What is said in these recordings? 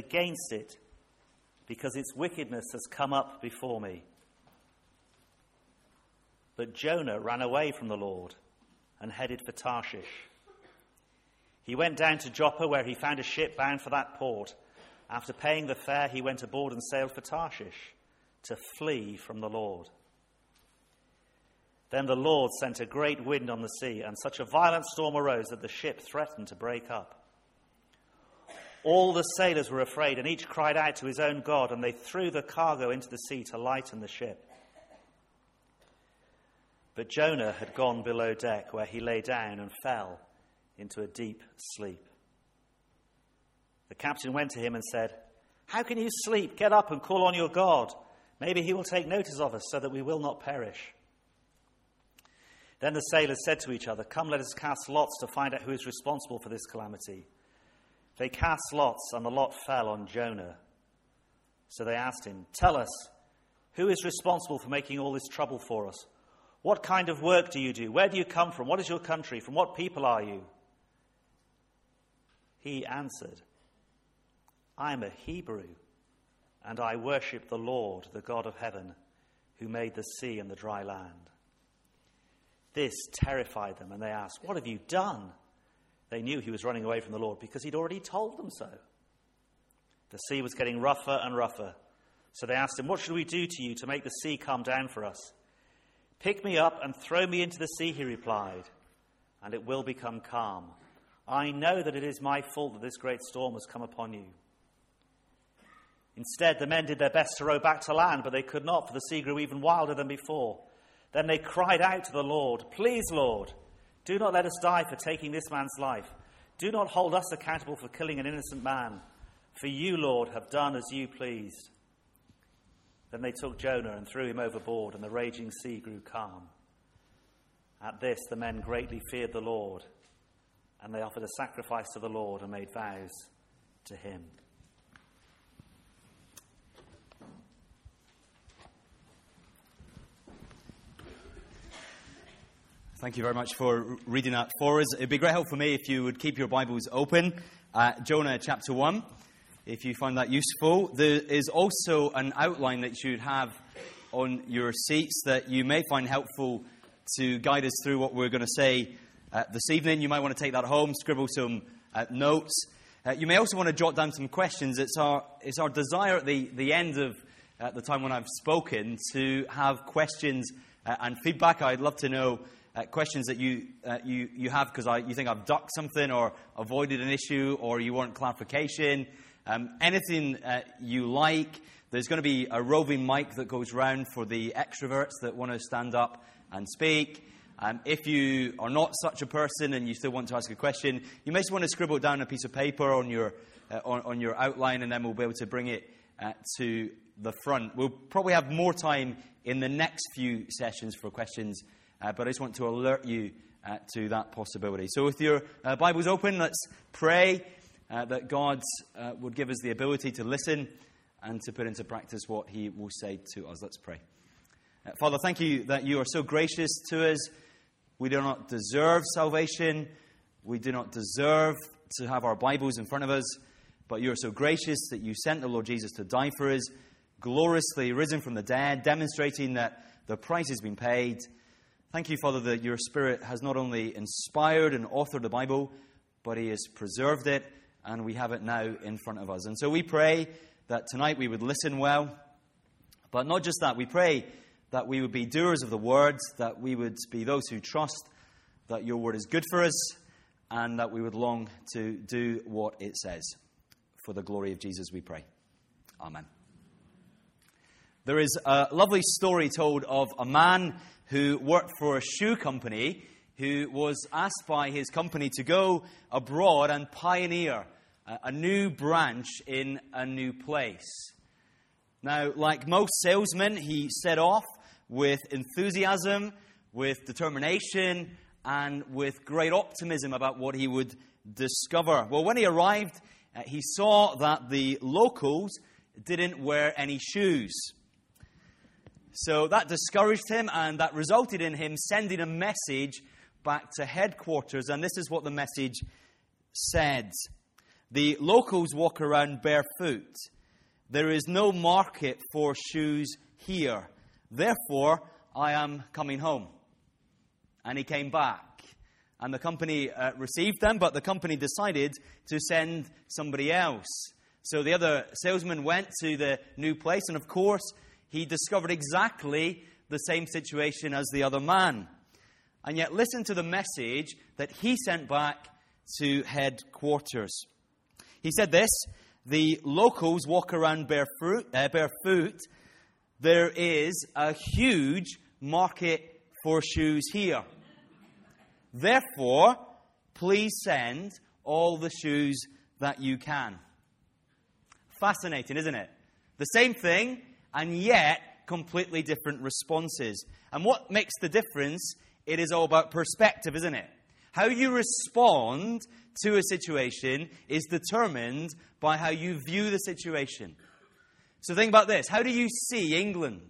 against it, because its wickedness has come up before me." But Jonah ran away from the Lord and headed for Tarshish. He went down to Joppa, where he found a ship bound for that port. After paying the fare, he went aboard and sailed for Tarshish to flee from the Lord. Then the Lord sent a great wind on the sea, and such a violent storm arose that the ship threatened to break up. All the sailors were afraid, and each cried out to his own God, and they threw the cargo into the sea to lighten the ship. But Jonah had gone below deck, where he lay down and fell into a deep sleep. The captain went to him and said, "How can you sleep? Get up and call on your God. Maybe he will take notice of us so that we will not perish." Then the sailors said to each other, "Come, let us cast lots to find out who is responsible for this calamity." They cast lots, and the lot fell on Jonah. So they asked him, "Tell us, who is responsible for making all this trouble for us? What kind of work do you do? Where do you come from? What is your country? From what people are you?" He answered, "I am a Hebrew, and I worship the Lord, the God of heaven, who made the sea and the dry land." This terrified them, and they asked, "What have you done?" They knew he was running away from the Lord because he'd already told them so. The sea was getting rougher and rougher. So they asked him, "What should we do to you to make the sea calm down for us?" "Pick me up and throw me into the sea," he replied, "and it will become calm. I know that it is my fault that this great storm has come upon you." Instead, the men did their best to row back to land, but they could not, for the sea grew even wilder than before. Then they cried out to the Lord, "Please, Lord, do not let us die for taking this man's life. Do not hold us accountable for killing an innocent man. For you, Lord, have done as you pleased." Then they took Jonah and threw him overboard, and the raging sea grew calm. At this, the men greatly feared the Lord, and they offered a sacrifice to the Lord and made vows to him. Thank you very much for reading that for us. It'd be great help for me if you would keep your Bibles open at Jonah chapter 1, if you find that useful. There is also an outline that you should have on your seats that you may find helpful to guide us through what we're going to say this evening. You might want to take that home, scribble some notes. You may also want to jot down some questions. It's our desire at the end of the time when I've spoken to have questions and feedback. I'd love to know questions that you have because you think I've ducked something or avoided an issue or you want clarification. Anything you like. There's going to be a roving mic that goes round for the extroverts that want to stand up and speak. If you are not such a person and you still want to ask a question, you may just want to scribble down a piece of paper on your outline, and then we'll be able to bring it to the front. We'll probably have more time in the next few sessions for questions, but I just want to alert you to that possibility. So with your Bibles open, let's pray that God would give us the ability to listen and to put into practice what he will say to us. Let's pray. Father, thank you that you are so gracious to us. We do not deserve salvation. We do not deserve to have our Bibles in front of us. But you are so gracious that you sent the Lord Jesus to die for us, gloriously risen from the dead, demonstrating that the price has been paid. Thank you, Father, that your Spirit has not only inspired and authored the Bible, but he has preserved it, and we have it now in front of us. And so we pray that tonight we would listen well. But not just that, we pray that we would be doers of the word, that we would be those who trust that your word is good for us, and that we would long to do what it says. For the glory of Jesus, we pray. Amen. There is a lovely story told of a man who worked for a shoe company who was asked by his company to go abroad and pioneer a new branch in a new place. Now, like most salesmen, he set off with enthusiasm, with determination, and with great optimism about what he would discover. Well, when he arrived, he saw that the locals didn't wear any shoes. So that discouraged him, and that resulted in him sending a message back to headquarters. And this is what the message said. The locals walk around barefoot. There is no market for shoes here. Therefore, I am coming home. And he came back. And the company received them, but the company decided to send somebody else. So the other salesman went to the new place, and of course, he discovered exactly the same situation as the other man. And yet, listen to the message that he sent back to headquarters. He said this: the locals walk around barefoot. There is a huge market for shoes here. Therefore, please send all the shoes that you can. Fascinating, isn't it? The same thing, and yet completely different responses. And what makes the difference? It is all about perspective, isn't it? How you respond to a situation is determined by how you view the situation. So think about this. How do you see England?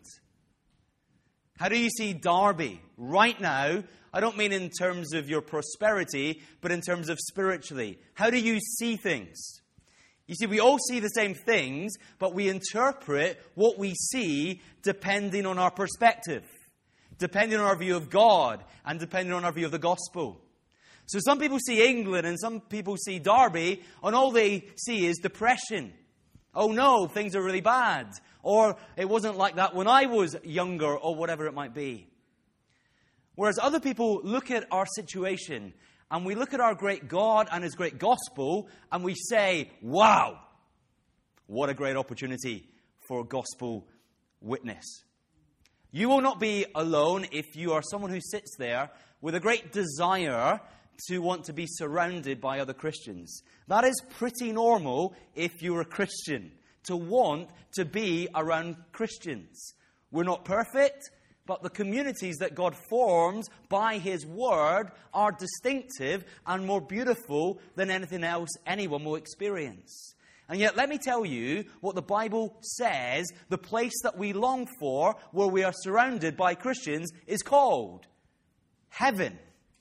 How do you see Derby right now? I don't mean in terms of your prosperity, but in terms of spiritually. How do you see things? You see, we all see the same things, but we interpret what we see depending on our perspective, depending on our view of God, and depending on our view of the gospel. So some people see England and some people see Derby, and all they see is depression. Oh no, things are really bad. Or it wasn't like that when I was younger, or whatever it might be. Whereas other people look at our situation, and we look at our great God and His great gospel, and we say, wow, what a great opportunity for gospel witness. You will not be alone if you are someone who sits there with a great desire to want to be surrounded by other Christians. That is pretty normal if you're a Christian, to want to be around Christians. We're not perfect, but the communities that God forms by His Word are distinctive and more beautiful than anything else anyone will experience. And yet, let me tell you what the Bible says the place that we long for, where we are surrounded by Christians, is called heaven.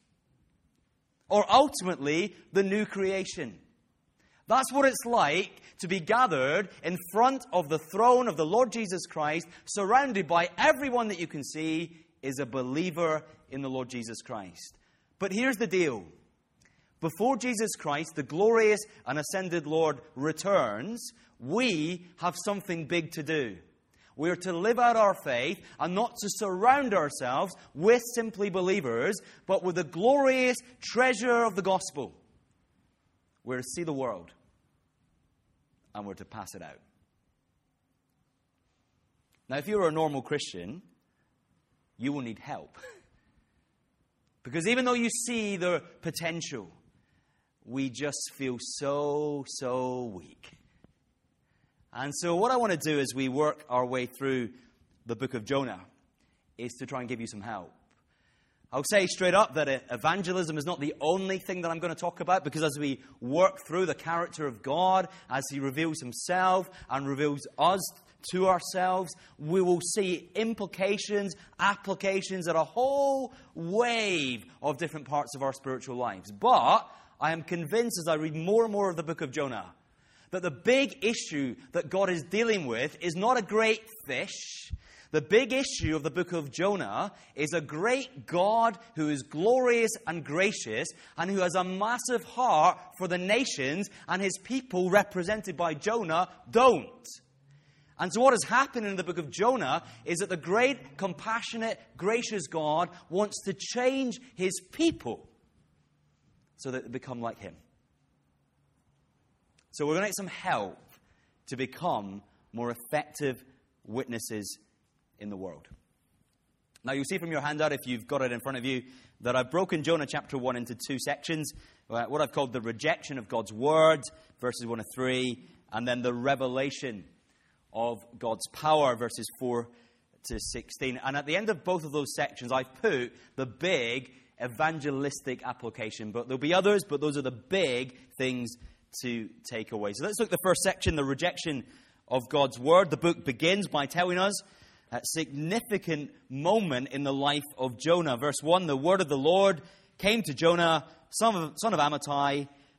Or ultimately, the new creation. That's what it's like to be gathered in front of the throne of the Lord Jesus Christ, surrounded by everyone that you can see is a believer in the Lord Jesus Christ. But here's the deal. Before Jesus Christ, the glorious and ascended Lord, returns, we have something big to do. We are to live out our faith and not to surround ourselves with simply believers, but with the glorious treasure of the gospel. We're to see the world, and we're to pass it out. Now, if you're a normal Christian, you will need help. Because even though you see the potential, we just feel so weak. And so what I want to do as we work our way through the book of Jonah is to try and give you some help. I'll say straight up that evangelism is not the only thing that I'm going to talk about, because as we work through the character of God, as He reveals Himself and reveals us to ourselves, we will see implications, applications at a whole wave of different parts of our spiritual lives. But I am convinced as I read more and more of the book of Jonah that the big issue that God is dealing with is not a great fish. The big issue of the book of Jonah is a great God who is glorious and gracious and who has a massive heart for the nations, and His people represented by Jonah don't. And so what has happened in the book of Jonah is that the great, compassionate, gracious God wants to change His people so that they become like Him. So we're going to get some help to become more effective witnesses in the world. Now, you'll see from your handout, if you've got it in front of you, that I've broken Jonah chapter 1 into two sections. What I've called the rejection of God's word, verses 1 to 3, and then the revelation of God's power, verses 4 to 16. And at the end of both of those sections, I've put the big evangelistic application. But there'll be others, but those are the big things to take away. So let's look at the first section, the rejection of God's word. The book begins by telling us a significant moment in the life of Jonah. Verse 1, the word of the Lord came to Jonah, son of Amittai,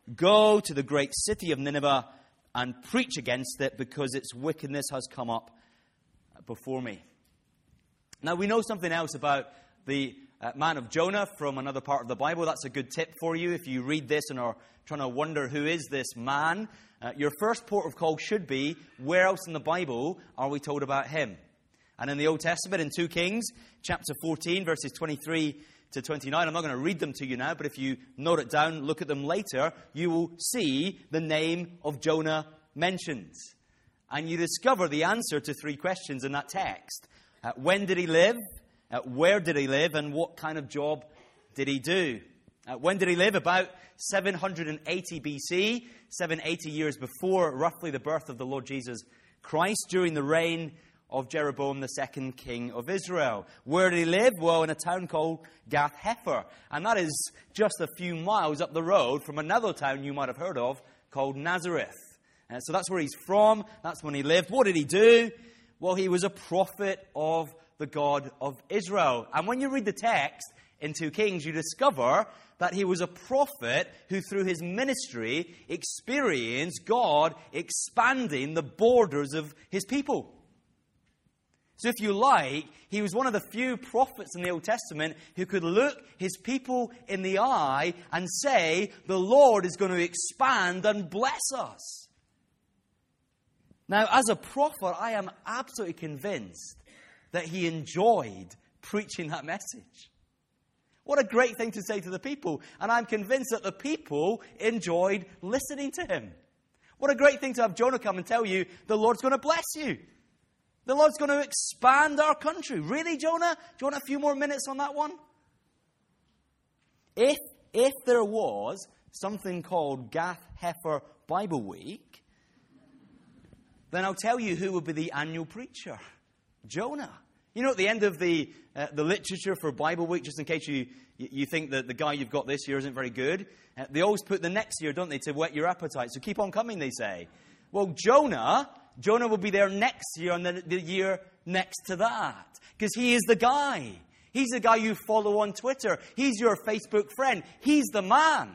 Go to the great city of Nineveh and preach against it, because its wickedness has come up before me. Now, we know something else about the man of Jonah from another part of the Bible. That's a good tip for you if you read this and are trying to wonder, who is this man? Your first port of call should be, where else in the Bible are we told about him? And in the Old Testament, in 2 Kings, chapter 14, verses 23 to 29, I'm not going to read them to you now, but if you note it down, look at them later, you will see the name of Jonah mentioned. And you discover the answer to 3 questions in that text. When did he live? Where did he live? And what kind of job did he do? When did he live? About 780 BC, 780 years before roughly the birth of the Lord Jesus Christ, during the reign of Jeroboam, the second king of Israel. Where did he live? Well, in a town called Gath-Hepher. And that is just a few miles up the road from another town you might have heard of called Nazareth. So that's where he's from. That's when he lived. What did he do? Well, he was a prophet of the God of Israel. And when you read the text in 2 Kings, you discover that he was a prophet who, through his ministry, experienced God expanding the borders of his people. So if you like, he was one of the few prophets in the Old Testament who could look his people in the eye and say, the Lord is going to expand and bless us. Now, as a prophet, I am absolutely convinced that he enjoyed preaching that message. What a great thing to say to the people. And I'm convinced that the people enjoyed listening to him. What a great thing to have Jonah come and tell you, the Lord's going to bless you. The Lord's going to expand our country. Really, Jonah? Do you want a few more minutes on that one? If there was something called Gath-Hepher Bible Week, then I'll tell you who would be the annual preacher. Jonah. You know, at the end of the literature for Bible Week, just in case you think that the guy you've got this year isn't very good, they always put the next year, don't they, to whet your appetite. So keep on coming, they say. Well, Jonah will be there next year and the year next to that. Because he is the guy. He's the guy you follow on Twitter. He's your Facebook friend. He's the man.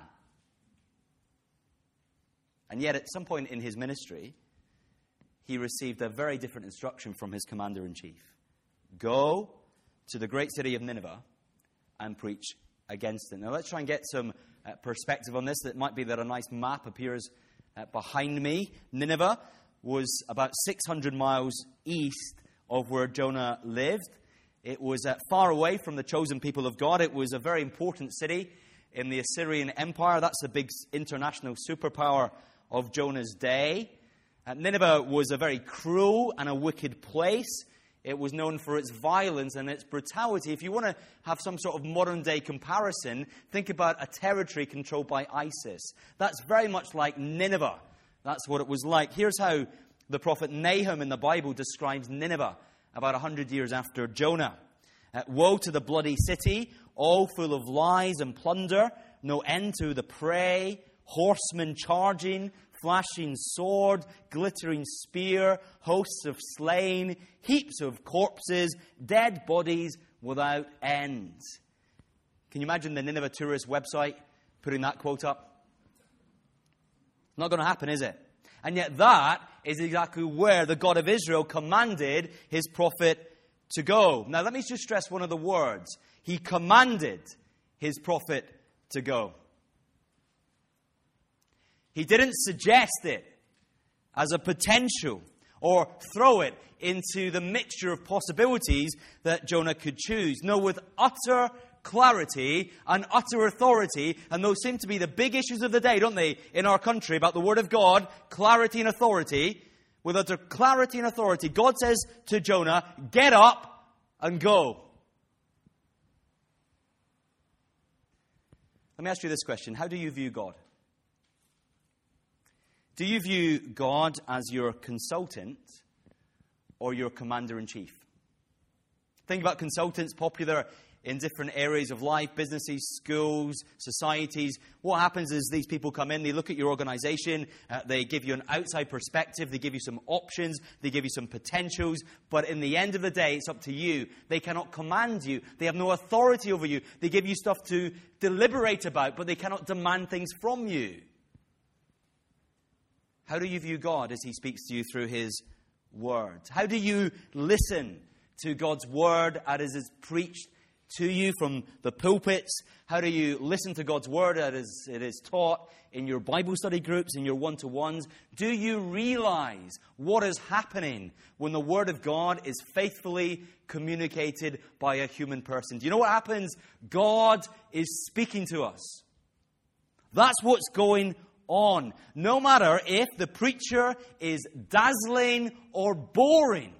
And yet, at some point in his ministry, he received a very different instruction from his commander-in-chief. Go to the great city of Nineveh and preach against it. Now, let's try and get some perspective on this. It might be that a nice map appears behind me. Nineveh was about 600 miles east of where Jonah lived. It was far away from the chosen people of God. It was a very important city in the Assyrian Empire. That's the big international superpower of Jonah's day. Nineveh was a very cruel and a wicked place. It was known for its violence and its brutality. If you want to have some sort of modern-day comparison, think about a territory controlled by ISIS. That's very much like Nineveh. That's what it was like. Here's how the prophet Nahum in the Bible describes Nineveh about 100 years after Jonah. Woe to the bloody city, all full of lies and plunder, no end to the prey, horsemen charging, flashing sword, glittering spear, hosts of slain, heaps of corpses, dead bodies without end. Can you imagine the Nineveh Tourist website putting that quote up? Not going to happen, is it? And yet that is exactly where the God of Israel commanded his prophet to go. Now let me just stress one of the words. He commanded his prophet to go. He didn't suggest it as a potential or throw it into the mixture of possibilities that Jonah could choose. No, with utter clarity and utter authority, and those seem to be the big issues of the day, don't they, in our country about the Word of God, clarity and authority. With utter clarity and authority, God says to Jonah, get up and go. Let me ask you this question. How do you view God? Do you view God as your consultant or your commander-in-chief? Think about consultants, popular in different areas of life, businesses, schools, societies. What happens is these people come in, they look at your organization, they give you an outside perspective, they give you some options, they give you some potentials, but in the end of the day, it's up to you. They cannot command you. They have no authority over you. They give you stuff to deliberate about, but they cannot demand things from you. How do you view God as he speaks to you through his word? How do you listen to God's word as it is preached to you from the pulpits? How do you listen to God's word as it is taught in your Bible study groups, in your one-to-ones? Do you realize what is happening when the word of God is faithfully communicated by a human person? Do you know what happens? God is speaking to us. That's what's going on. No matter if the preacher is dazzling or boring.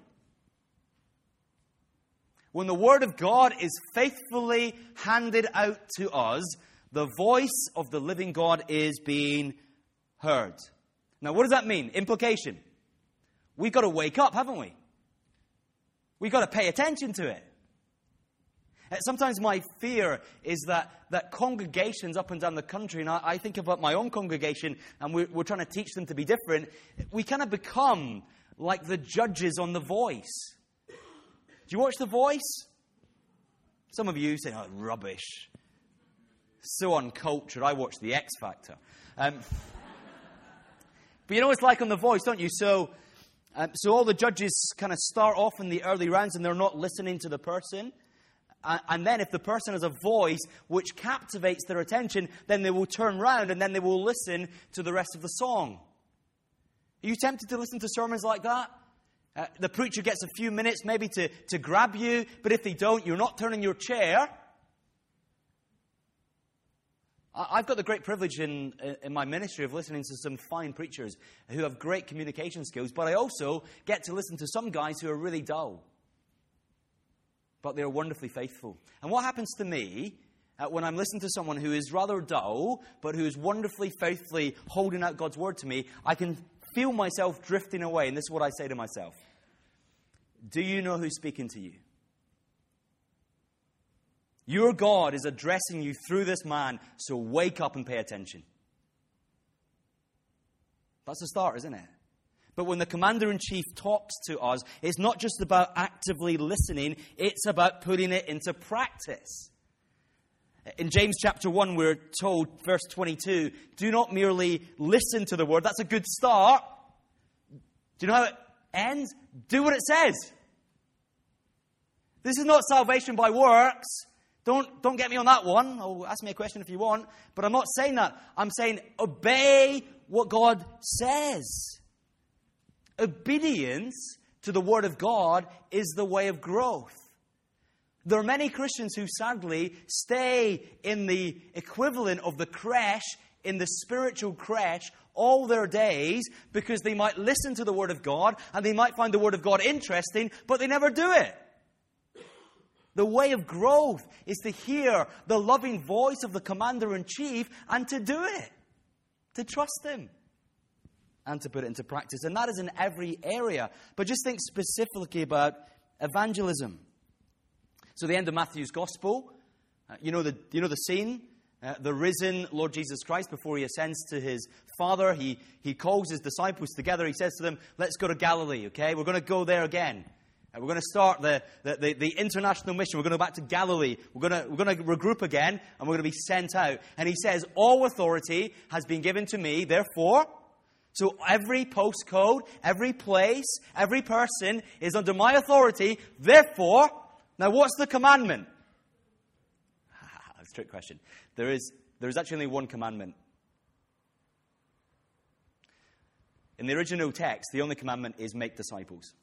When the Word of God is faithfully handed out to us, the voice of the living God is being heard. Now, what does that mean? Implication. We've got to wake up, haven't we? We've got to pay attention to it. Sometimes my fear is that congregations up and down the country, and I think about my own congregation, and we're trying to teach them to be different, we kind of become like the judges on The Voice. Do you watch The Voice? Some of you say, oh, rubbish. So uncultured. I watch The X Factor. But you know what it's like on The Voice, don't you? So all the judges kind of start off in the early rounds and they're not listening to the person. And then if the person has a voice which captivates their attention, then they will turn round and then they will listen to the rest of the song. Are you tempted to listen to sermons like that? The preacher gets a few minutes maybe to grab you, but if they don't, you're not turning your chair. I've got the great privilege in my ministry of listening to some fine preachers who have great communication skills, but I also get to listen to some guys who are really dull. But they're wonderfully faithful. And what happens to me when I'm listening to someone who is rather dull, but who is wonderfully, faithfully holding out God's word to me, I can feel myself drifting away. And this is what I say to myself. Do you know who's speaking to you? Your God is addressing you through this man, so wake up and pay attention. That's a start, isn't it? But when the commander-in-chief talks to us, it's not just about actively listening, it's about putting it into practice. In James chapter 1, we're told, verse 22, do not merely listen to the word. That's a good start. Do you know how it ends? Do what it says. This is not salvation by works. Don't get me on that one. Oh, ask me a question if you want. But I'm not saying that. I'm saying obey what God says. Obedience to the Word of God is the way of growth. There are many Christians who sadly stay in the equivalent of the creche, in the spiritual creche, all their days because they might listen to the Word of God and they might find the Word of God interesting, but they never do it. The way of growth is to hear the loving voice of the commander-in-chief and to do it, to trust him. And to put it into practice. And that is in every area. But just think specifically about evangelism. So the end of Matthew's Gospel, you know the scene? The risen Lord Jesus Christ, before he ascends to his Father, he calls his disciples together. He says to them, let's go to Galilee, okay? We're going to go there again. We're going to start the international mission. We're going to go back to Galilee. We're going to regroup again, and we're going to be sent out. And he says, all authority has been given to me, therefore... So every postcode, every place, every person is under my authority. Therefore, now what's the commandment? That's a trick question. There is actually only one commandment. In the original text, the only commandment is make disciples.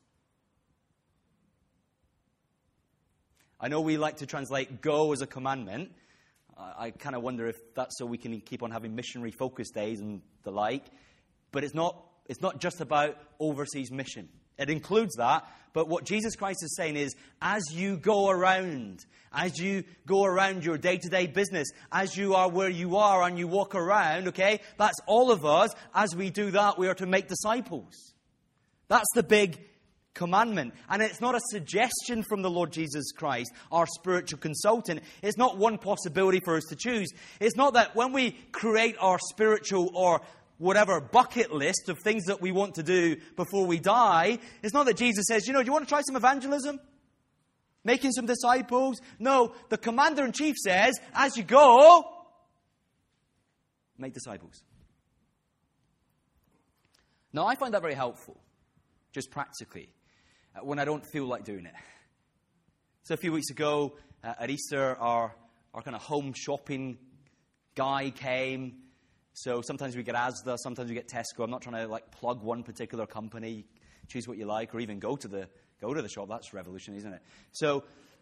I know we like to translate go as a commandment. I kind of wonder if that's so we can keep on having missionary focus days and the like. But it's not just about overseas mission. It includes that. But what Jesus Christ is saying is, as you go around your day-to-day business, as you are where you are and you walk around, okay, that's all of us. As we do that, we are to make disciples. That's the big commandment. And it's not a suggestion from the Lord Jesus Christ, our spiritual consultant. It's not one possibility for us to choose. It's not that when we create our spiritual or whatever bucket list of things that we want to do before we die, it's not that Jesus says, do you want to try some evangelism? Making some disciples? No, the commander-in-chief says, as you go, make disciples. Now, I find that very helpful, just practically, when I don't feel like doing it. So a few weeks ago, at Easter, our kind of home shopping guy came. So sometimes we get Asda, sometimes we get Tesco. I'm not trying to plug one particular company. Choose what you like, or even go to the shop. That's revolution, isn't it? So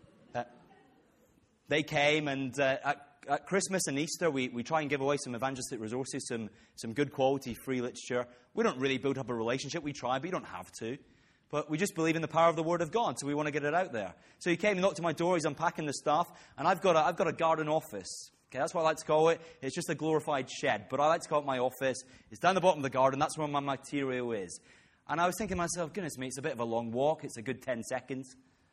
they came, and at Christmas and Easter, we try and give away some evangelistic resources, some good quality free literature. We don't really build up a relationship. We try, but you don't have to. But we just believe in the power of the Word of God, so we want to get it out there. So he came and knocked on my door. He's unpacking the stuff, and I've got a garden office. Okay, that's what I like to call it. It's just a glorified shed, but I like to call it my office. It's down the bottom of the garden. That's where my material is. And I was thinking to myself, goodness me, it's a bit of a long walk. It's a good 10 seconds.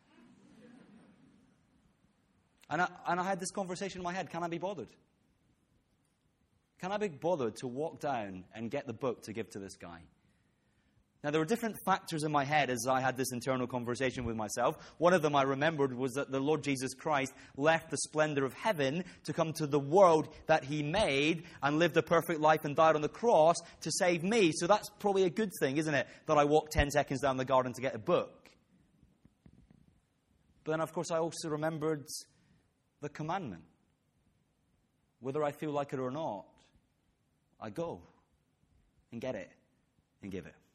And I had this conversation in my head. Can I be bothered? Can I be bothered to walk down and get the book to give to this guy? Now, there were different factors in my head as I had this internal conversation with myself. One of them I remembered was that the Lord Jesus Christ left the splendor of heaven to come to the world that he made and lived a perfect life and died on the cross to save me. So that's probably a good thing, isn't it, that I walked 10 seconds down the garden to get a book. But then, of course, I also remembered the commandment. Whether I feel like it or not, I go and get it and give it.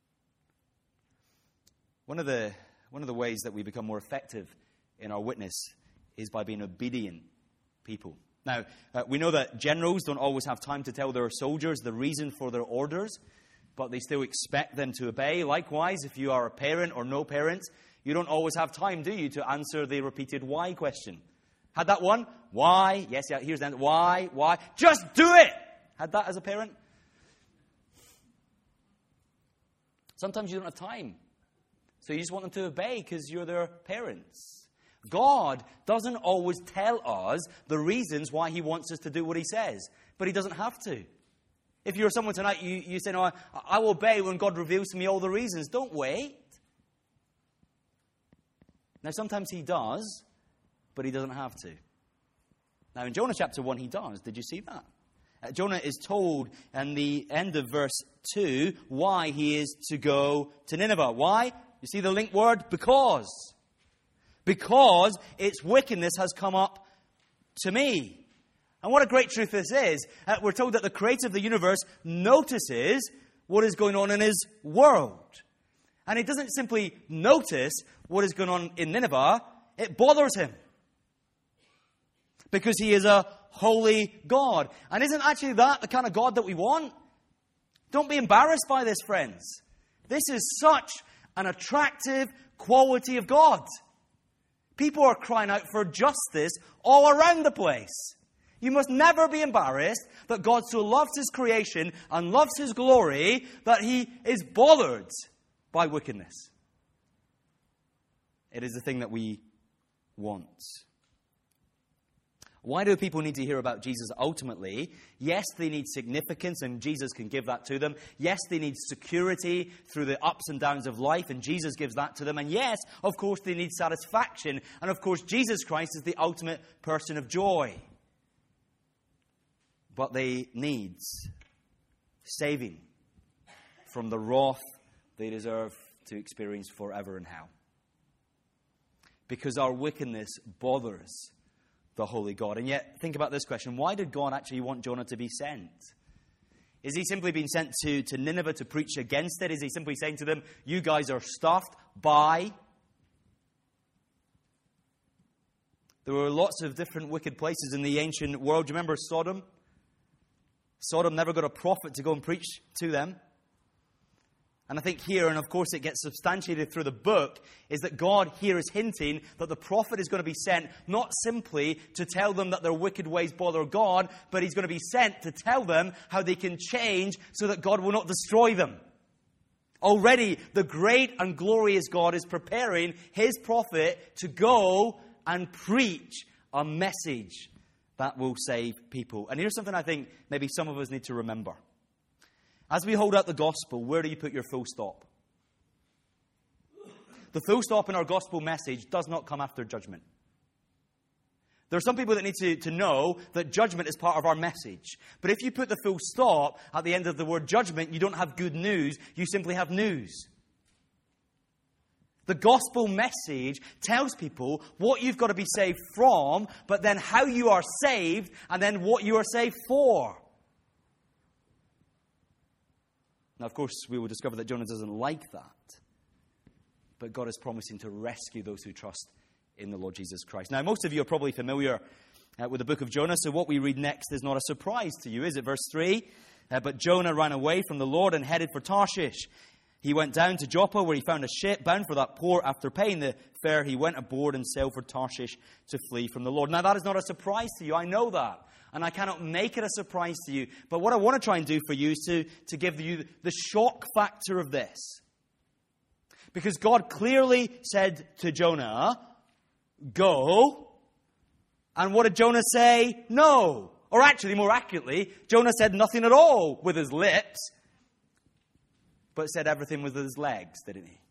One of the ways that we become more effective in our witness is by being obedient people. Now, we know that generals don't always have time to tell their soldiers the reason for their orders, but they still expect them to obey. Likewise, if you are a parent or no parent, you don't always have time, do you, to answer the repeated why question. Had that one? Why? Yes, yeah, here's the answer. Why? Why? Just do it! Had that as a parent? Sometimes you don't have time. So you just want them to obey because you're their parents. God doesn't always tell us the reasons why he wants us to do what he says. But he doesn't have to. If you're someone tonight, you say, no, I will obey when God reveals to me all the reasons. Don't wait. Now, sometimes he does, but he doesn't have to. Now, in Jonah chapter 1, he does. Did you see that? Jonah is told in the end of verse 2 why he is to go to Nineveh. Why? You see the link word? Because. Because its wickedness has come up to me. And what a great truth this is. We're told that the creator of the universe notices what is going on in his world. And he doesn't simply notice what is going on in Nineveh. It bothers him. Because he is a holy God. And isn't actually that the kind of God that we want? Don't be embarrassed by this, friends. This is such an attractive quality of God. People are crying out for justice all around the place. You must never be embarrassed that God so loves his creation and loves his glory that he is bothered by wickedness. It is the thing that we want. Why do people need to hear about Jesus ultimately? Yes, they need significance, and Jesus can give that to them. Yes, they need security through the ups and downs of life, and Jesus gives that to them. And yes, of course, they need satisfaction. And of course, Jesus Christ is the ultimate person of joy. But they need saving from the wrath they deserve to experience forever in hell. Because our wickedness bothers the holy God. And yet, think about this question. Why did God actually want Jonah to be sent? Is he simply being sent to Nineveh to preach against it? Is he simply saying to them, you guys are stuffed? Bye. There were lots of different wicked places in the ancient world. Do you remember Sodom? Sodom never got a prophet to go and preach to them. And I think here, and of course it gets substantiated through the book, is that God here is hinting that the prophet is going to be sent not simply to tell them that their wicked ways bother God, but he's going to be sent to tell them how they can change so that God will not destroy them. Already, the great and glorious God is preparing his prophet to go and preach a message that will save people. And here's something I think maybe some of us need to remember. As we hold out the gospel, where do you put your full stop? The full stop in our gospel message does not come after judgment. There are some people that need to know that judgment is part of our message. But if you put the full stop at the end of the word judgment, you don't have good news. You simply have news. The gospel message tells people what you've got to be saved from, but then how you are saved, and then what you are saved for. Now, of course, we will discover that Jonah doesn't like that. But God is promising to rescue those who trust in the Lord Jesus Christ. Now, most of you are probably familiar with the book of Jonah, so what we read next is not a surprise to you, is it? Verse 3, but Jonah ran away from the Lord and headed for Tarshish. He went down to Joppa, where he found a ship bound for that port. After paying the fare, he went aboard and sailed for Tarshish to flee from the Lord. Now, that is not a surprise to you. I know that. And I cannot make it a surprise to you. But what I want to try and do for you is to give you the shock factor of this. Because God clearly said to Jonah, go. And what did Jonah say? No. Or actually, more accurately, Jonah said nothing at all with his lips, but said everything with his legs, didn't he?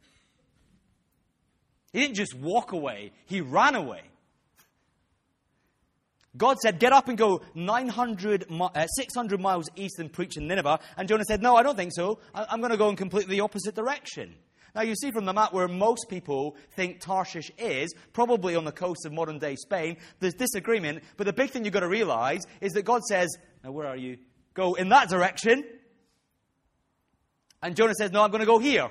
He didn't just walk away. He ran away. God said, get up and go 600 miles east and preach in Nineveh. And Jonah said, no, I don't think so. I'm going to go in completely the opposite direction. Now, you see from the map where most people think Tarshish is, probably on the coast of modern-day Spain, there's disagreement. But the big thing you've got to realize is that God says, now, where are you? Go in that direction. And Jonah says, no, I'm going to go here.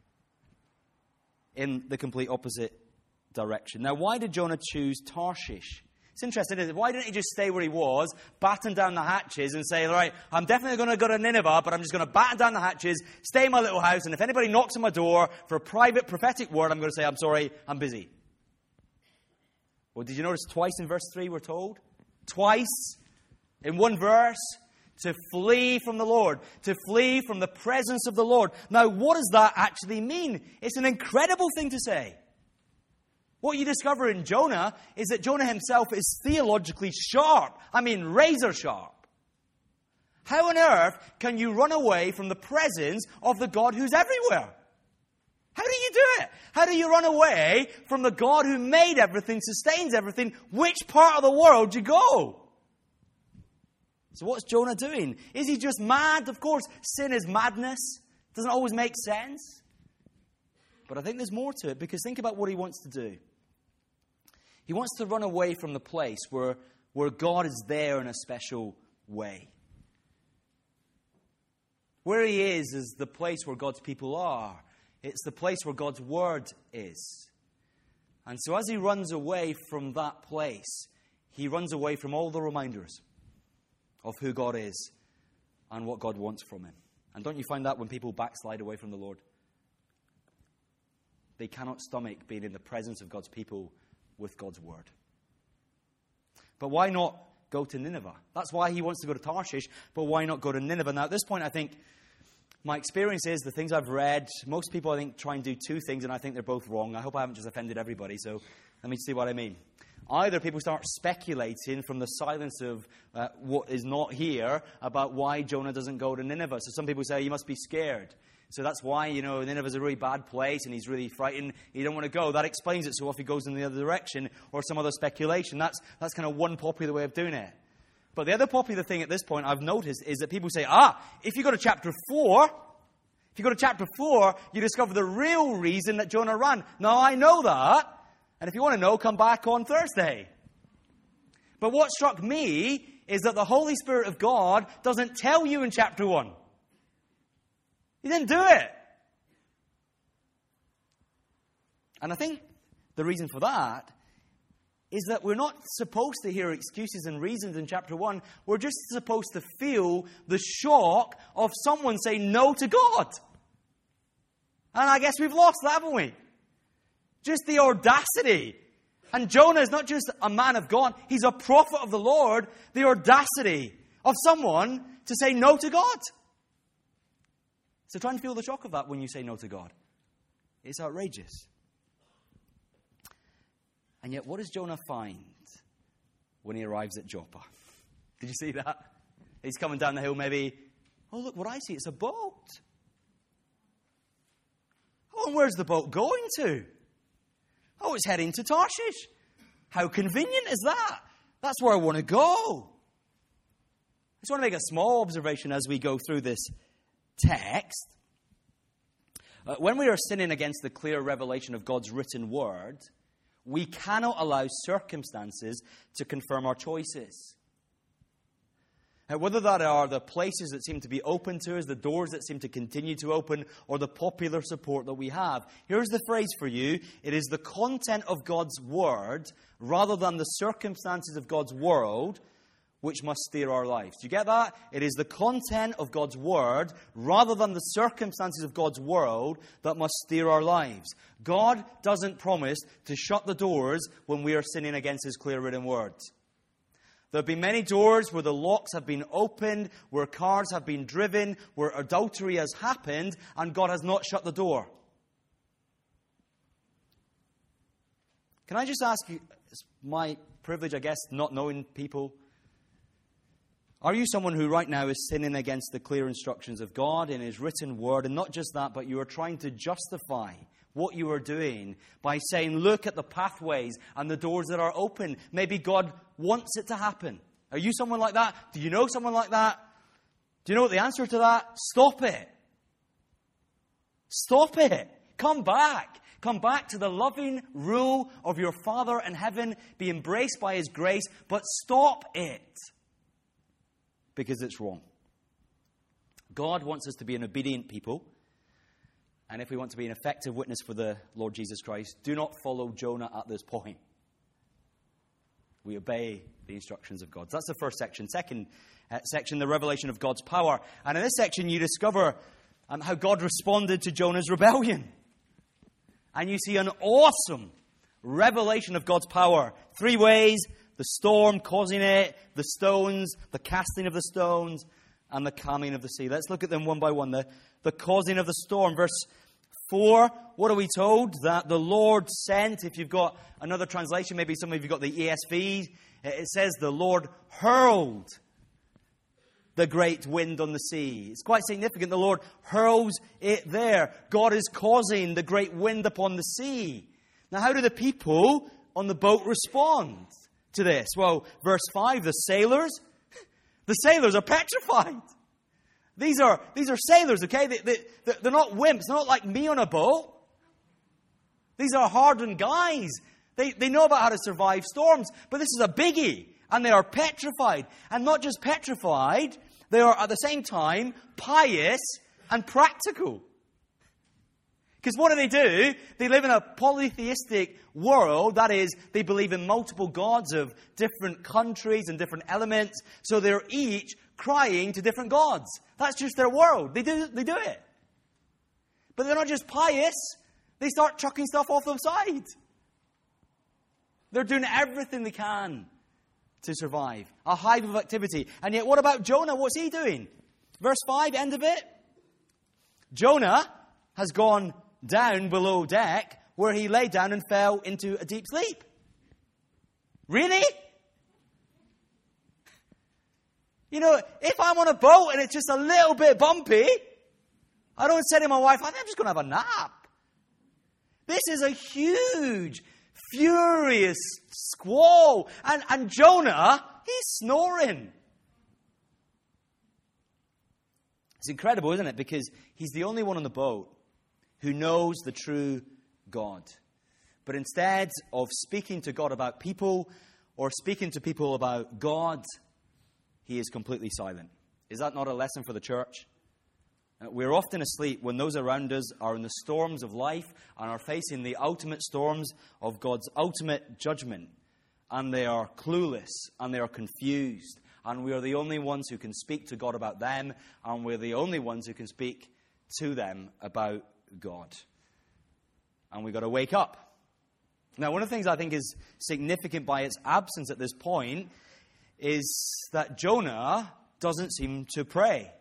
In the complete opposite direction. Now, why did Jonah choose Tarshish? It's interesting, isn't it? Why didn't he just stay where he was, batten down the hatches and say, all right, I'm definitely going to go to Nineveh, but I'm just going to batten down the hatches, stay in my little house, and if anybody knocks on my door for a private prophetic word, I'm going to say, I'm sorry, I'm busy. Well, did you notice twice in verse 3 we're told? Twice in one verse. To flee from the Lord. To flee from the presence of the Lord. Now, what does that actually mean? It's an incredible thing to say. What you discover in Jonah is that Jonah himself is theologically sharp. I mean, razor sharp. How on earth can you run away from the presence of the God who's everywhere? How do you do it? How do you run away from the God who made everything, sustains everything? Which part of the world do you go? So what's Jonah doing? Is he just mad? Of course, sin is madness. Doesn't always make sense. But I think there's more to it, because think about what he wants to do. He wants to run away from the place where God is there in a special way. Where he is the place where God's people are. It's the place where God's word is. And so as he runs away from that place, he runs away from all the reminders of who God is and what God wants from him. And don't you find that when people backslide away from the Lord? They cannot stomach being in the presence of God's people with God's word. But why not go to Nineveh? That's why he wants to go to Tarshish, but why not go to Nineveh? Now, at this point, I think my experience is the things I've read, most people, I think, try and do two things, and I think they're both wrong. I hope I haven't just offended everybody, so let me see what I mean. Either people start speculating from the silence of what is not here about why Jonah doesn't go to Nineveh. So some people say he must be scared. So that's why, Nineveh's a really bad place and he's really frightened. He don't want to go. That explains it. So if he goes in the other direction or some other speculation, that's kind of one popular way of doing it. But the other popular thing at this point I've noticed is that people say, if you go to chapter 4, you discover the real reason that Jonah ran. Now, I know that. And if you want to know, come back on Thursday. But what struck me is that the Holy Spirit of God doesn't tell you in chapter 1. He didn't do it. And I think the reason for that is that we're not supposed to hear excuses and reasons in chapter 1. We're just supposed to feel the shock of someone saying no to God. And I guess we've lost that, haven't we? Just the audacity. And Jonah is not just a man of God. He's a prophet of the Lord. The audacity of someone to say no to God. So try and feel the shock of that when you say no to God. It's outrageous. And yet, what does Jonah find when he arrives at Joppa? Did you see that? He's coming down the hill maybe. Oh, look what I see. It's a boat. Oh, and where's the boat going to? Oh, it's heading to Tarshish. How convenient is that? That's where I want to go. I just want to make a small observation as we go through this text. When we are sinning against the clear revelation of God's written word, we cannot allow circumstances to confirm our choices. Whether that are the places that seem to be open to us, the doors that seem to continue to open, or the popular support that we have. Here's the phrase for you. It is the content of God's word, rather than the circumstances of God's world, which must steer our lives. Do you get that? It is the content of God's word, rather than the circumstances of God's world, that must steer our lives. God doesn't promise to shut the doors when we are sinning against His clear written word. There have been many doors where the locks have been opened, where cars have been driven, where adultery has happened, and God has not shut the door. Can I just ask you, it's my privilege, I guess, not knowing people. Are you someone who right now is sinning against the clear instructions of God in His written word? And not just that, but you are trying to justify what you are doing by saying, look at the pathways and the doors that are open. Maybe God wants it to happen. Are you someone like that? Do you know someone like that? Do you know what the answer to that? Stop it. Stop it. Come back. Come back to the loving rule of your Father in heaven. Be embraced by His grace, but stop it. Because it's wrong. God wants us to be an obedient people. And if we want to be an effective witness for the Lord Jesus Christ, do not follow Jonah at this point. We obey the instructions of God. So that's the first section. Second section, the revelation of God's power. And in this section, you discover how God responded to Jonah's rebellion. And you see an awesome revelation of God's power. 3 ways: the storm causing it, the stones, the casting of the stones, and the calming of the sea. Let's look at them one by one. The causing of the storm. Verse 4, what are we told? That the Lord sent, if you've got another translation, maybe some of you got the ESV, it says the Lord hurled the great wind on the sea. It's quite significant. The Lord hurls it there. God is causing the great wind upon the sea. Now, how do the people on the boat respond to this? Well, verse 5, the sailors are petrified. These are sailors, okay? They're not wimps. They're not like me on a boat. These are hardened guys. They know about how to survive storms. But this is a biggie. And they are petrified. And not just petrified, they are at the same time pious and practical. Because what do? They live in a polytheistic world. That is, they believe in multiple gods of different countries and different elements. So they're each crying to different gods. That's just their world. They do it. But they're not just pious. They start chucking stuff off the side. They're doing everything they can to survive. A hive of activity. And yet, what about Jonah? What's he doing? Verse 5, end of it. Jonah has gone down below deck, where he lay down and fell into a deep sleep. Really? You know, if I'm on a boat and it's just a little bit bumpy, I don't say to my wife, I'm just going to have a nap. This is a huge, furious squall. And Jonah, he's snoring. It's incredible, isn't it? Because he's the only one on the boat who knows the true God. But instead of speaking to God about people or speaking to people about God, he is completely silent. Is that not a lesson for the church? We're often asleep when those around us are in the storms of life and are facing the ultimate storms of God's ultimate judgment. And they are clueless and they are confused. And we are the only ones who can speak to God about them. And we're the only ones who can speak to them about God. And we've got to wake up. Now, one of the things I think is significant by its absence at this point is that Jonah doesn't seem to pray.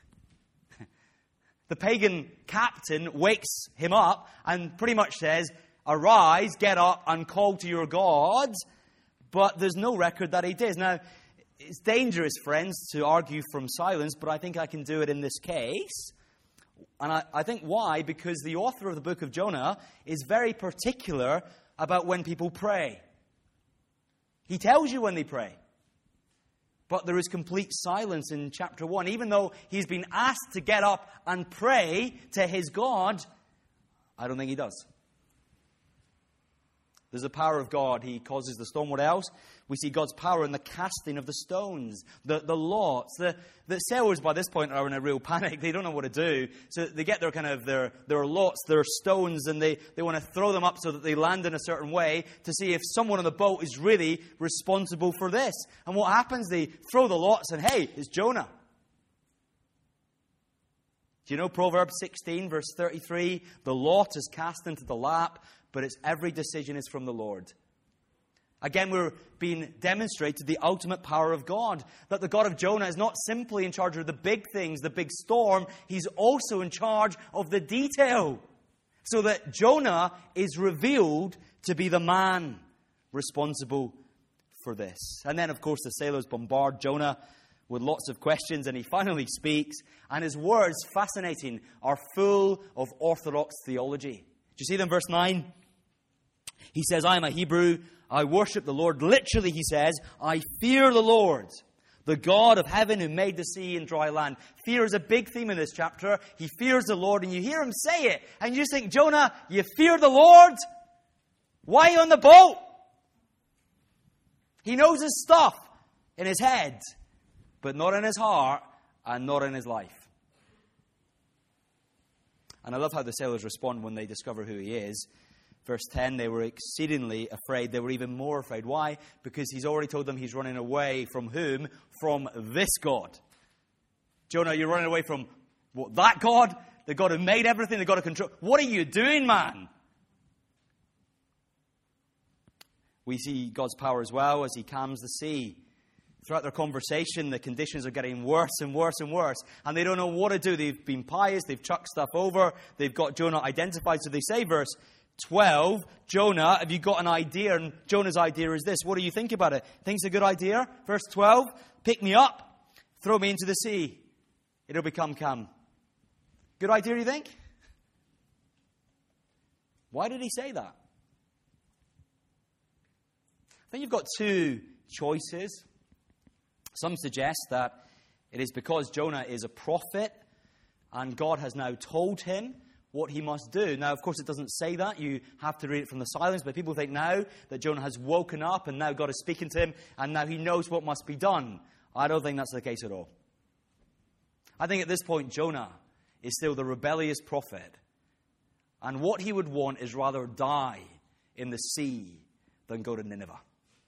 The pagan captain wakes him up and pretty much says, arise, get up, and call to your gods. But there's no record that he did. Now, it's dangerous, friends, to argue from silence, but I think I can do it in this case. And I think why? Because the author of the book of Jonah is very particular about when people pray. He tells you when they pray. But there is complete silence in chapter 1. Even though he's been asked to get up and pray to his God, I don't think he does. There's the power of God. He causes the storm. What else? We see God's power in the casting of the stones, the lots. The sailors by this point are in a real panic. They don't know what to do. So they get their lots, their stones, and they want to throw them up so that they land in a certain way to see if someone on the boat is really responsible for this. And what happens? They throw the lots and, hey, it's Jonah. Do you know Proverbs 16, verse 33? The lot is cast into the lap, but its every decision is from the Lord. Again, we're being demonstrated the ultimate power of God. That the God of Jonah is not simply in charge of the big things, the big storm. He's also in charge of the detail. So that Jonah is revealed to be the man responsible for this. And then, of course, the sailors bombard Jonah with lots of questions, and he finally speaks. And his words, fascinating, are full of orthodox theology. Do you see them? Verse 9? He says, I am a Hebrew. I worship the Lord. Literally, he says, I fear the Lord, the God of heaven who made the sea and dry land. Fear is a big theme in this chapter. He fears the Lord, and you hear him say it. And you just think, Jonah, you fear the Lord? Why are you on the boat? He knows his stuff in his head, but not in his heart and not in his life. And I love how the sailors respond when they discover who he is. Verse 10, they were exceedingly afraid. They were even more afraid. Why? Because he's already told them he's running away from whom? From this God. Jonah, you're running away from what? That God? The God who made everything, the God who control. What are you doing, man? We see God's power as well as he calms the sea. Throughout their conversation, the conditions are getting worse and worse and worse. And they don't know what to do. They've been pious. They've chucked stuff over. They've got Jonah identified. So they say, verse 12, Jonah, have you got an idea? And Jonah's idea is this. What do you think about it? Think it's a good idea? Verse 12, pick me up, throw me into the sea. It'll become calm. Good idea, you think? Why did he say that? I think you've got two choices. Some suggest that it is because Jonah is a prophet and God has now told him what he must do. Now, of course, it doesn't say that. You have to read it from the silence. But people think now that Jonah has woken up and now God is speaking to him and now he knows what must be done. I don't think that's the case at all. I think at this point, Jonah is still the rebellious prophet. And what he would want is rather die in the sea than go to Nineveh.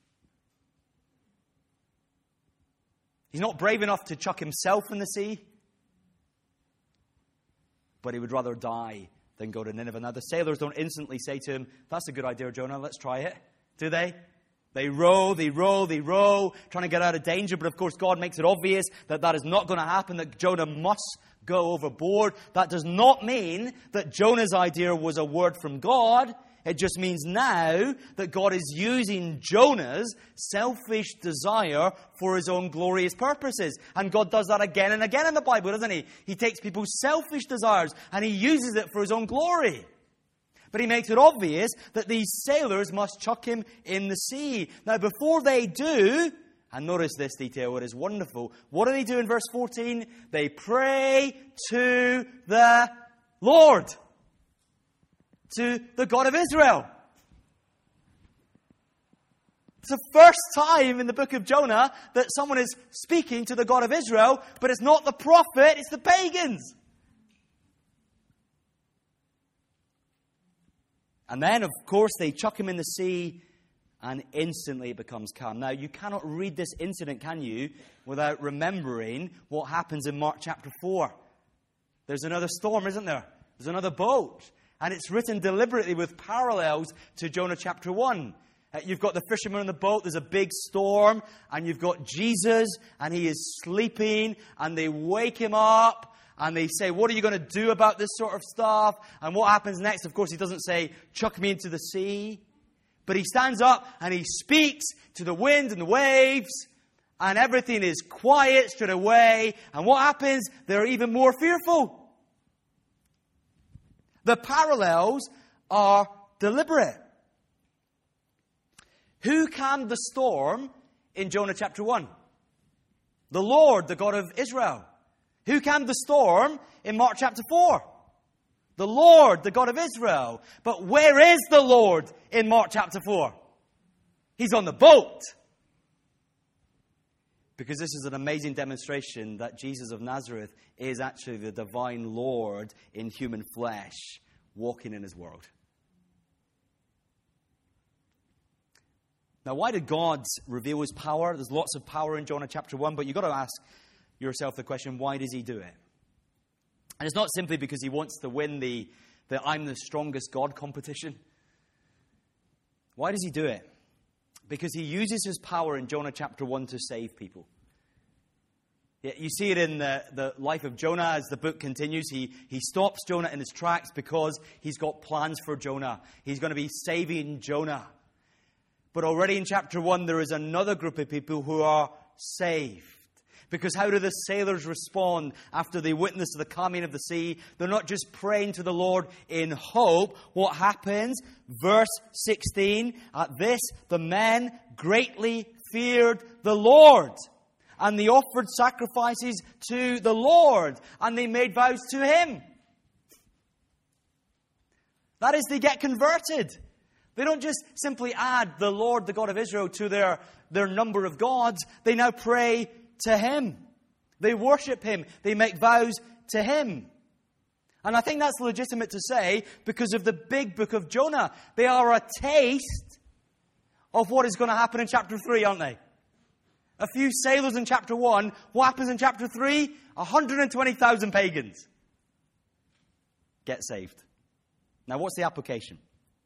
He's not brave enough to chuck himself in the sea, but he would rather die than go to Nineveh. Now, the sailors don't instantly say to him, that's a good idea, Jonah, let's try it. Do they? They row, trying to get out of danger. But, of course, God makes it obvious that that is not going to happen, that Jonah must go overboard. That does not mean that Jonah's idea was a word from God. It just means now that God is using Jonah's selfish desire for his own glorious purposes. And God does that again and again in the Bible, doesn't he? He takes people's selfish desires and he uses it for his own glory. But he makes it obvious that these sailors must chuck him in the sea. Now, before they do, and notice this detail, it is wonderful. What do they do in verse 14? They pray to the Lord. To the God of Israel. It's the first time in the book of Jonah that someone is speaking to the God of Israel, but it's not the prophet, it's the pagans. And then, of course, they chuck him in the sea, and instantly it becomes calm. Now, you cannot read this incident, can you, without remembering what happens in Mark chapter 4. There's another storm, isn't there? There's another boat. And it's written deliberately with parallels to Jonah chapter 1. You've got the fisherman on the boat, there's a big storm, and you've got Jesus, and he is sleeping, and they wake him up, and they say, what are you going to do about this sort of stuff? And what happens next? Of course, he doesn't say, chuck me into the sea. But he stands up, and he speaks to the wind and the waves, and everything is quiet straight away. And what happens? They're even more fearful. The parallels are deliberate. Who calmed the storm in Jonah chapter 1? The Lord, the God of Israel. Who calmed the storm in Mark chapter 4? The Lord, the God of Israel. But where is the Lord in Mark chapter 4? He's on the boat. Because this is an amazing demonstration that Jesus of Nazareth is actually the divine Lord in human flesh, walking in his world. Now, why did God reveal his power? There's lots of power in Jonah chapter 1, but you've got to ask yourself the question, why does he do it? And it's not simply because he wants to win the I'm the strongest God competition. Why does he do it? Because he uses his power in Jonah chapter 1 to save people. You see it in the life of Jonah as the book continues. He stops Jonah in his tracks because he's got plans for Jonah. He's going to be saving Jonah. But already in chapter 1, there is another group of people who are saved. Because how do the sailors respond after they witness the calming of the sea? They're not just praying to the Lord in hope. What happens? Verse 16, at this, the men greatly feared the Lord. And they offered sacrifices to the Lord. And they made vows to him. That is, they get converted. They don't just simply add the Lord, the God of Israel, to their number of gods. They now pray to him. They worship him. They make vows to him. And I think that's legitimate to say because of the big book of Jonah. They are a taste of what is going to happen in chapter 3, aren't they? A few sailors in chapter 1. What happens in chapter 3? 120,000 pagans get saved. Now, what's the application?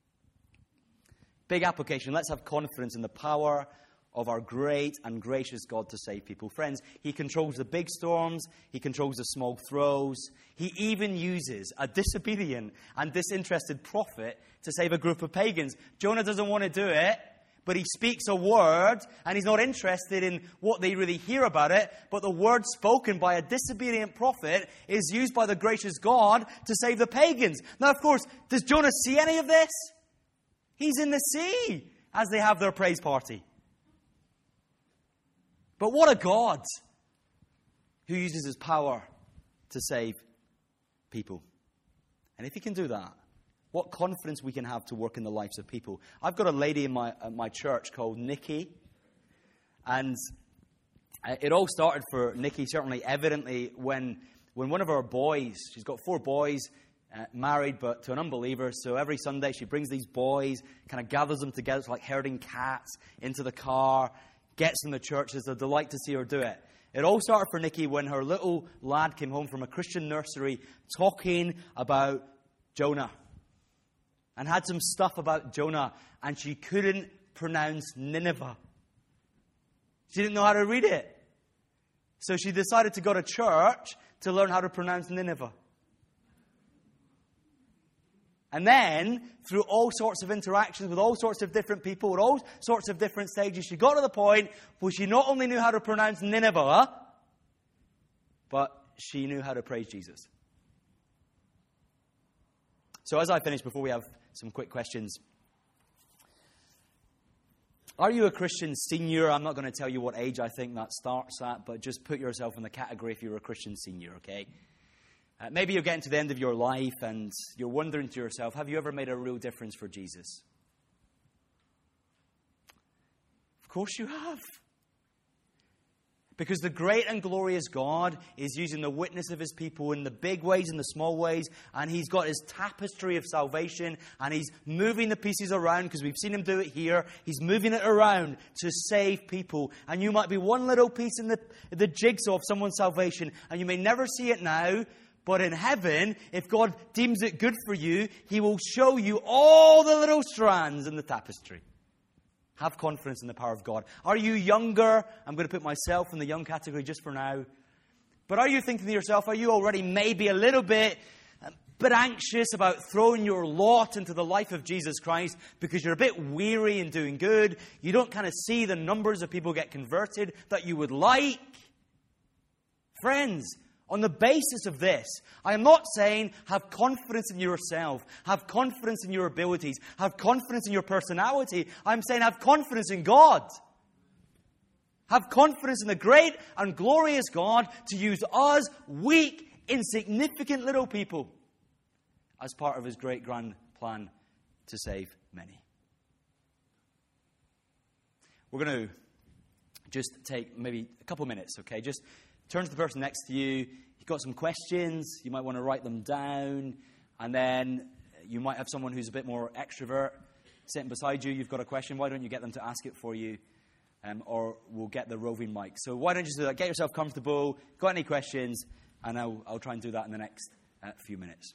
Big application. Let's have confidence in the power of our great and gracious God to save people. Friends, he controls the big storms. He controls the small throws. He even uses a disobedient and disinterested prophet to save a group of pagans. Jonah doesn't want to do it, but he speaks a word, and he's not interested in what they really hear about it, but the word spoken by a disobedient prophet is used by the gracious God to save the pagans. Now, of course, does Jonah see any of this? He's in the sea as they have their praise party. But what a God who uses his power to save people. And if he can do that, what confidence we can have to work in the lives of people. I've got a lady in my church called Nikki. And it all started for Nikki, certainly evidently, when one of our boys, she's got 4 boys, married but to an unbeliever, so every Sunday she brings these boys, kind of gathers them together, it's like herding cats, into the car, gets them to church. It's a delight to see her do it. It all started for Nikki when her little lad came home from a Christian nursery talking about Jonah. And had some stuff about Jonah, and she couldn't pronounce Nineveh. She didn't know how to read it. So she decided to go to church to learn how to pronounce Nineveh. And then, through all sorts of interactions with all sorts of different people, at all sorts of different stages, she got to the point where she not only knew how to pronounce Nineveh, but she knew how to praise Jesus. So as I finish, before we have some quick questions, are you a Christian senior? I'm not going to tell you what age I think that starts at, but just put yourself in the category if you're a Christian senior, okay? Maybe you're getting to the end of your life and you're wondering to yourself, have you ever made a real difference for Jesus? Of course you have. Because the great and glorious God is using the witness of his people in the big ways and the small ways, and he's got his tapestry of salvation, and he's moving the pieces around, because we've seen him do it here. He's moving it around to save people. And you might be one little piece in the jigsaw of someone's salvation, and you may never see it now, but in heaven, if God deems it good for you, he will show you all the little strands in the tapestry. Have confidence in the power of God. Are you younger? I'm going to put myself in the young category just for now. But are you thinking to yourself, are you already maybe a little bit anxious about throwing your lot into the life of Jesus Christ because you're a bit weary in doing good? You don't kind of see the numbers of people get converted that you would like? Friends, On the basis of this, I am not saying have confidence in yourself, have confidence in your abilities, have confidence in your personality. I'm saying have confidence in God. Have confidence in the great and glorious God to use us weak, insignificant little people as part of His great grand plan to save many. We're going to just take maybe a couple minutes, okay? Just turn to the person next to you. You've got some questions. You might want to write them down. And then you might have someone who's a bit more extrovert sitting beside you. You've got a question. Why don't you get them to ask it for you? Or we'll get the roving mic. So why don't you do that? Get yourself comfortable. Got any questions? And I'll try and do that in the next few minutes.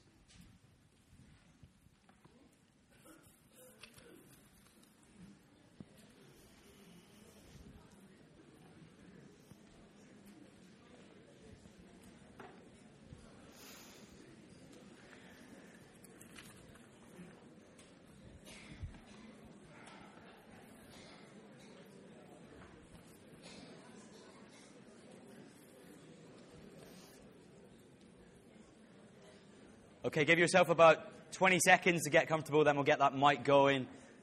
Okay, give yourself about 20 seconds to get comfortable, then we'll get that mic going.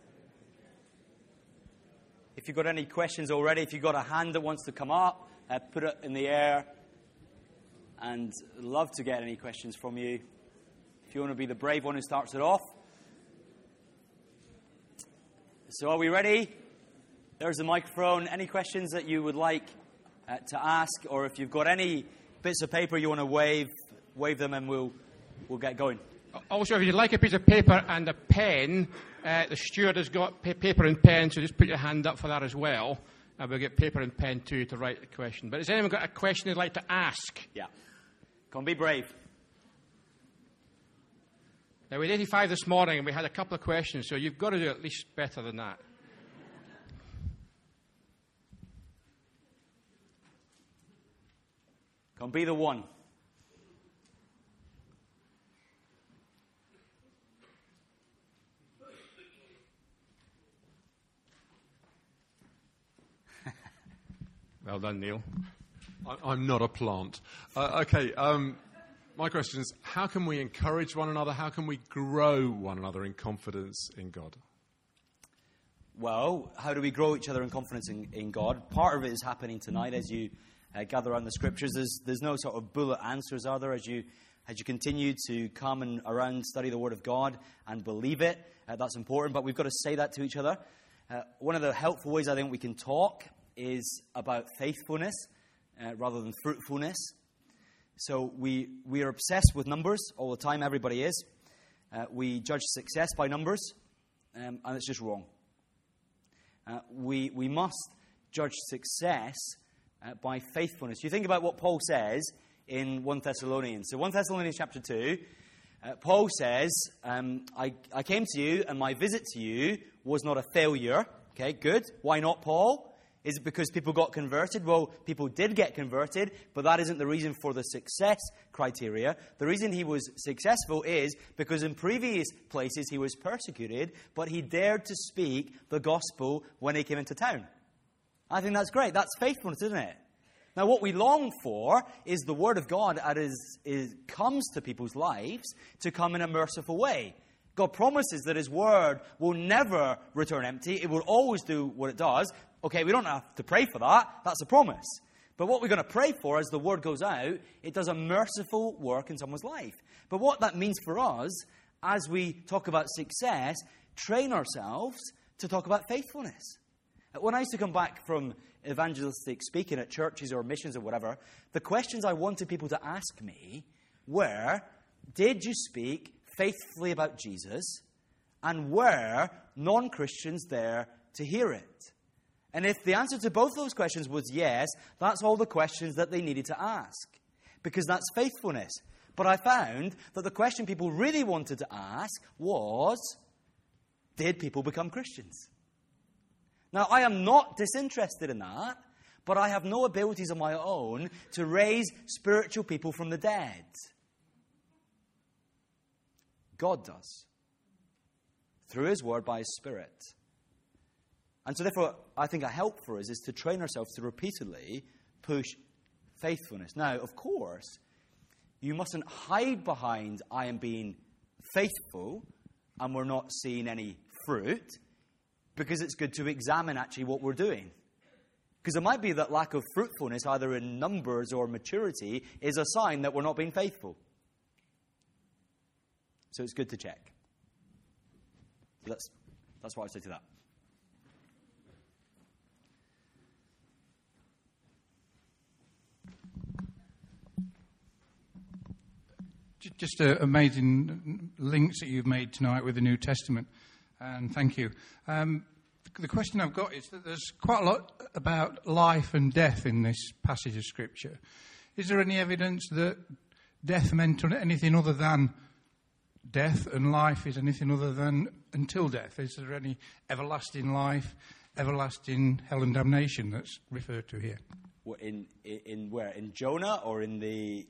If you've got any questions already, if you've got a hand that wants to come up, put it in the air. And I'd love to get any questions from you. If you want to be the brave one who starts it off. So are we ready? There's the microphone. Any questions that you would like to ask? Or if you've got any bits of paper you want to wave them and we'll get going. Also, if you'd like a piece of paper and a pen, the steward has got paper and pen, so just put your hand up for that as well, and we'll get paper and pen too to write the question. But has anyone got a question they'd like to ask? Yeah. Come on, be brave. Now, we had 85 this morning, and we had a couple of questions, so you've got to do at least better than that. Come be the one. Well done, Neil. I'm not a plant. My question is, how can we encourage one another? How can we grow one another in confidence in God? Well, how do we grow each other in confidence in God? Part of it is happening tonight as you gather around the Scriptures. There's no sort of bullet answers, are there, as you continue to come and around, study the Word of God and believe it. That's important, but we've got to say that to each other. One of the helpful ways I think we can talk is about faithfulness rather than fruitfulness. So we are obsessed with numbers all the time. Everybody is. We judge success by numbers, and it's just wrong. We must judge success by faithfulness. You think about what Paul says in 1 Thessalonians. So 1 Thessalonians chapter 2, Paul says, I came to you, and my visit to you was not a failure. Okay, good. Why not, Paul? Is it because people got converted? Well, people did get converted, but that isn't the reason for the success criteria. The reason he was successful is because in previous places he was persecuted, but he dared to speak the gospel when he came into town. I think that's great. That's faithfulness, isn't it? Now, what we long for is the Word of God as comes to people's lives to come in a merciful way. God promises that His Word will never return empty. It will always do what it does. Okay, we don't have to pray for that. That's a promise. But what we're going to pray for as the Word goes out, it does a merciful work in someone's life. But what that means for us, as we talk about success, train ourselves to talk about faithfulness. When I used to come back from evangelistic speaking at churches or missions or whatever, the questions I wanted people to ask me were, did you speak faithfully about Jesus? And were non-Christians there to hear it? And if the answer to both of those questions was yes, that's all the questions that they needed to ask. Because that's faithfulness. But I found that the question people really wanted to ask was, did people become Christians? Now, I am not disinterested in that, but I have no abilities of my own to raise spiritual people from the dead. God does. Through His Word, by His Spirit. And so therefore, I think a help for us is to train ourselves to repeatedly push faithfulness. Now, of course, you mustn't hide behind, I am being faithful, and we're not seeing any fruit, because it's good to examine actually what we're doing. Because it might be that lack of fruitfulness, either in numbers or maturity, is a sign that we're not being faithful. So it's good to check. So that's what I say to that. Just amazing links that you've made tonight with the New Testament, and thank you. The question I've got is that there's quite a lot about life and death in this passage of Scripture. Is there any evidence that death meant anything other than death, and life is anything other than until death? Is there any everlasting life, everlasting hell and damnation that's referred to here? In where? In Jonah or in the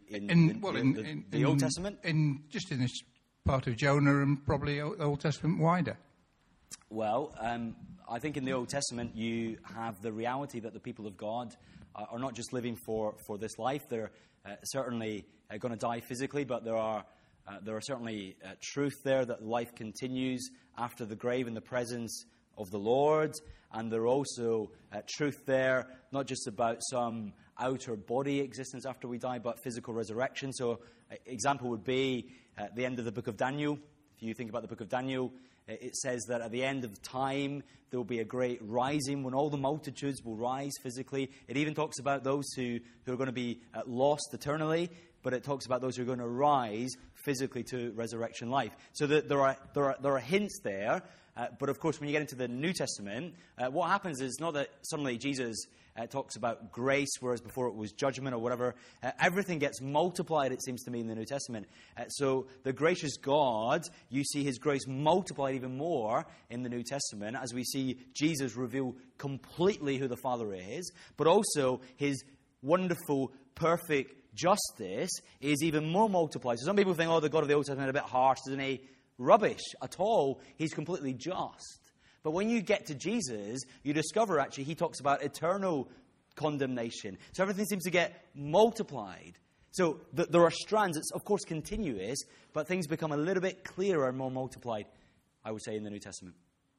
Old Testament? Just in this part of Jonah and probably the Old Testament wider. Well, I think in the Old Testament you have the reality that the people of God are not just living for this life. They're certainly going to die physically, but there are certainly truth there that life continues after the grave in the presence of the Lord. And there are also truth there, not just about some outer body existence after we die, but physical resurrection. So example would be at the end of the book of Daniel. If you think about the book of Daniel, it says that at the end of time, there will be a great rising when all the multitudes will rise physically. It even talks about those who are going to be lost eternally, but it talks about those who are going to rise physically to resurrection life. So there are hints there. But of course, when you get into the New Testament, what happens is not that suddenly Jesus talks about grace, whereas before it was judgment or whatever. Everything gets multiplied, it seems to me, in the New Testament. So the gracious God, you see his grace multiplied even more in the New Testament as we see Jesus reveal completely who the Father is, but also his wonderful, perfect justice is even more multiplied. So some people think, the God of the Old Testament is a bit harsh, isn't he? Rubbish at all. He's completely just. But when you get to Jesus, you discover actually he talks about eternal condemnation. So everything seems to get multiplied. So there are strands. It's of course continuous, but things become a little bit clearer and more multiplied, I would say, in the New Testament.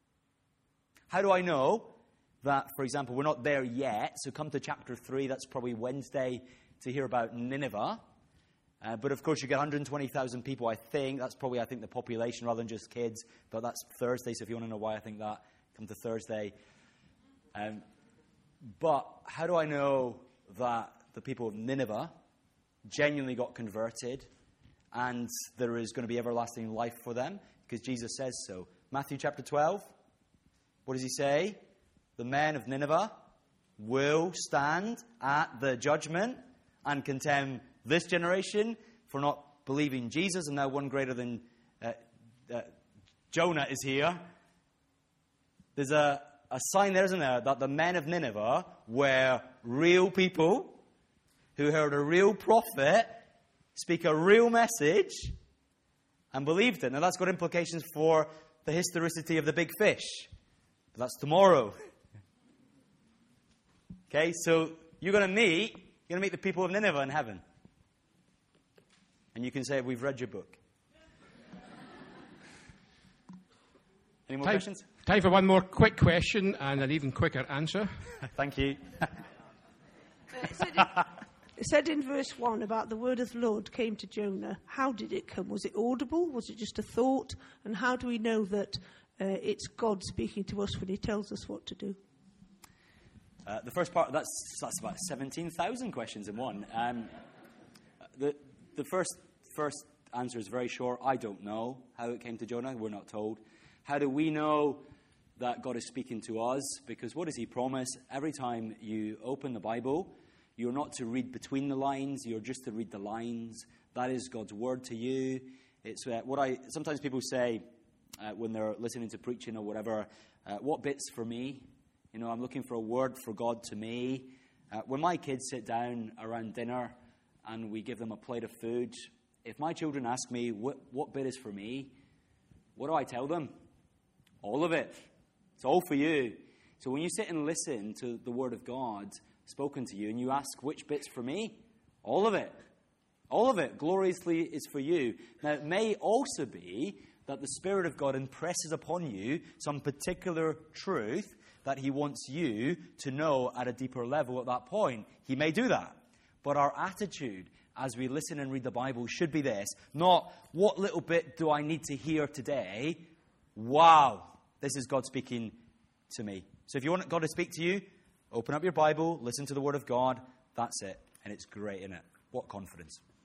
How do I know that, for example, we're not there yet? So come to chapter 3, that's probably Wednesday, to hear about Nineveh. But of course, you get 120,000 people, I think. That's probably, the population rather than just kids. But that's Thursday, so if you want to know why I think that, come to Thursday. But how do I know that the people of Nineveh genuinely got converted and there is going to be everlasting life for them? Because Jesus says so. Matthew chapter 12, what does he say? The men of Nineveh will stand at the judgment and condemn this generation for not believing Jesus, and now one greater than Jonah is here. There's a sign there, isn't there, that the men of Nineveh were real people who heard a real prophet speak a real message and believed it. Now that's got implications for the historicity of the big fish. But that's tomorrow. Okay, so you're going to meet the people of Nineveh in heaven. And you can say, we've read your book. Any more questions? Time for one more quick question and an even quicker answer. Thank you. It said in verse 1 about the word of the Lord came to Jonah. How did it come? Was it audible? Was it just a thought? And how do we know that it's God speaking to us when he tells us what to do? The first part, that's about 17,000 questions in one. The first answer is very short. I don't know how it came to Jonah. We're not told. How do we know that God is speaking to us? Because what does he promise? Every time you open the Bible, you're not to read between the lines. You're just to read the lines. That is God's word to you. It's sometimes people say when they're listening to preaching or whatever, what bit's for me? I'm looking for a word for God to me. When my kids sit down around dinner and we give them a plate of food, if my children ask me what bit is for me, what do I tell them? All of it. It's all for you. So when you sit and listen to the word of God spoken to you and you ask which bit's for me, all of it. All of it gloriously is for you. Now, it may also be that the Spirit of God impresses upon you some particular truth that he wants you to know at a deeper level at that point. He may do that. But our attitude as we listen and read the Bible should be this. Not, what little bit do I need to hear today? Wow, this is God speaking to me. So if you want God to speak to you, open up your Bible, listen to the Word of God. That's it. And it's great, isn't it? What confidence.